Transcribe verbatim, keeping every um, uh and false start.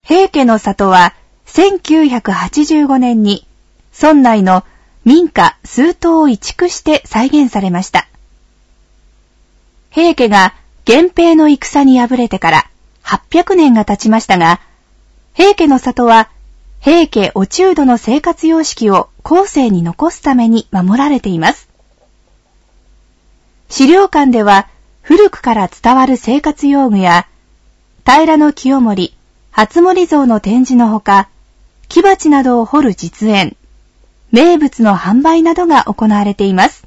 平家の里はせんきゅうひゃくはちじゅうごねんに村内の民家数棟を移築して再現されました。平家が源平の戦に敗れてからはっぴゃくねんが経ちましたが、平家の里は平家落人の生活様式を後世に残すために守られています。資料館では古くから伝わる生活用具や平清盛、初森像の展示のほか、木鉢などを彫る実演、名物の販売などが行われています。